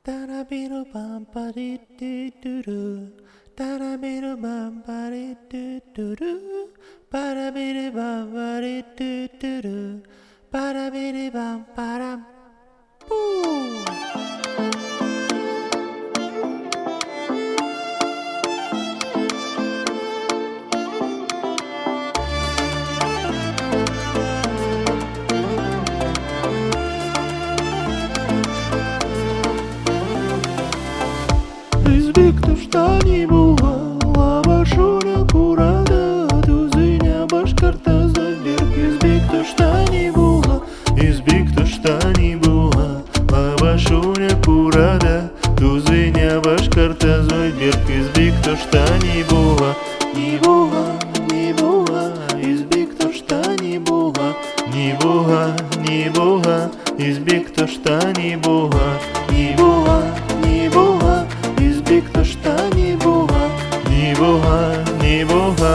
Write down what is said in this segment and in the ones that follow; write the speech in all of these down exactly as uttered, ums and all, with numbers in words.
Tarabiru bampari do do do. Tarabiru bampari do do do. Parabiru bampari do do do. Parabiru bamparam. Boom. Избикто штани буга, лавашуня курада, тузыня башкарта зайберг. Избикто штани буга, избикто штани буга, лавашуня курада, тузыня башкарта зайберг. Избикто штани буга, ни буга, ни буга, избикто штани буга, ни буга, ни буга, избикто штани буга, ни буга, ни буга. Избикто штани буга, ни буга, ни буга.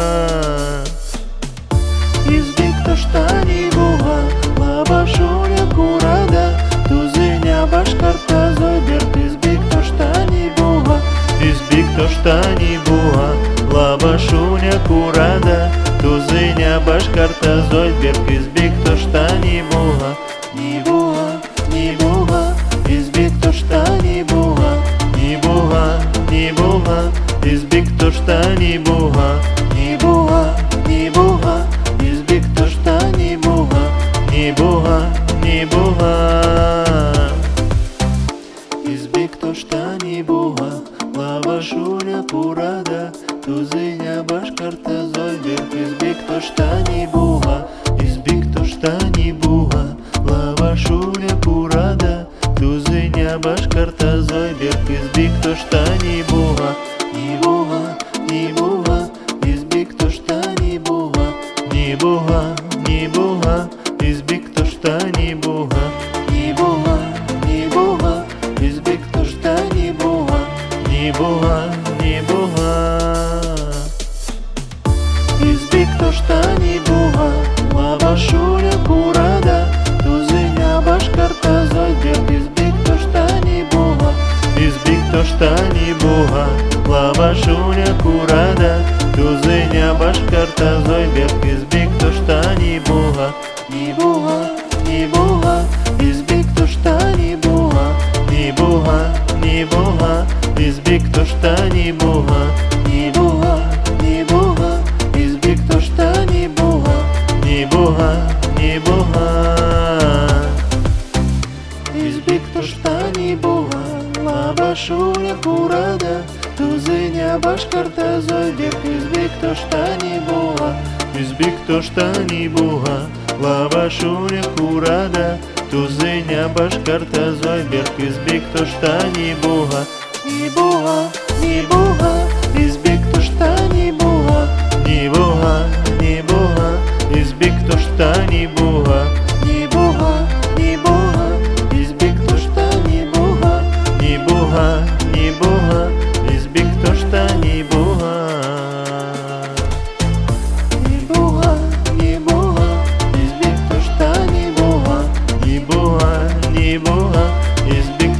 Избикто штани буга, лавашуня курада, тузыня башкарта зайберг. Избикто штани буга, избикто штани буга, лавашуня курада, тузыня башкарта зайберг. Избикто штани буга, ни буга, ни буга, избикто штани буга. Ни буга, ни буга, избикто штани буга, ни буга, ни буга, избикто штани буга, ни буга, ни буга. Избикто штани буга, лавашуня курада, тузыня башкарта зайберг. Избикто штани буга, избикто штани буга, лавашуня курада, тузыня башкарта зайберг. Избикто штани буга, ни буга, ни буга, избикто штани буга, ни буга, ни буга, избикто штани буга, ни буга, ни буга, избикто штани буга, ни буга, ни буга. Избикто штани буга, лавашуня курада, тузыня башкарта зайберг. Избикто штани буга, избикто штани буга, лавашуня курада, тузыня башкарта зайберг. Избикто штани буга, ни буга, ни буга, избикто штани буга, ни буга, ни буга, избикто штани буга, ни буга, ни буга, избикто штани буга, ни буга, ни буга. Избикто штани буга, лавашуня курада, тузыня башкарта зайберг. Избикто штани буга, избикто штани буга, лавашуня курада, тузыня башкарта зайберг. Избикто штани буга, ни буга, ни буга, избикто штани буга, ни буга, ни буга, избикто штани буга, ни буга, ни буга, избикто штани буга, ни буга, ни буга, избикто штани буга. Ни буга, ни буга, избикто штани буга, ни буга, ни буга, избикто